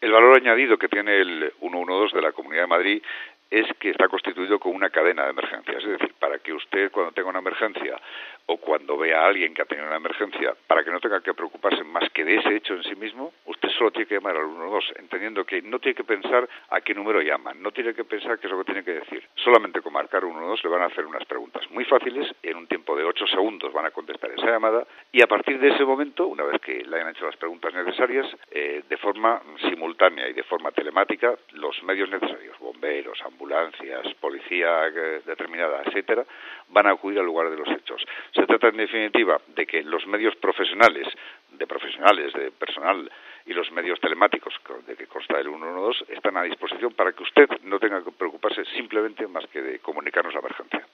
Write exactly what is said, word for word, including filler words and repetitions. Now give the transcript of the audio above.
El valor añadido que tiene el ciento doce de la Comunidad de Madrid es que está constituido con una cadena de emergencias. Es decir, para que usted, cuando tenga una emergencia o cuando vea a alguien que ha tenido una emergencia, para que no tenga que preocuparse más que de ese hecho en sí mismo, usted solo tiene que llamar al ciento doce, entendiendo que no tiene que pensar a qué número llaman, no tiene que pensar qué es lo que tiene que decir. Solamente con marcar ciento doce le van a hacer unas preguntas muy fáciles, en un tiempo de ocho segundos van a contestar esa llamada, y a partir de ese momento, una vez que le hayan hecho las preguntas necesarias, eh, de forma simultánea y de forma telemática, los medios necesarios, bomberos, ambulancias, policía eh, determinada, etcétera, van a acudir al lugar de los hechos. Se trata, en definitiva, de que los medios profesionales, de profesionales, de personal y los medios telemáticos de que consta el ciento doce están a disposición para que usted no tenga que preocuparse simplemente más que de comunicarnos la emergencia.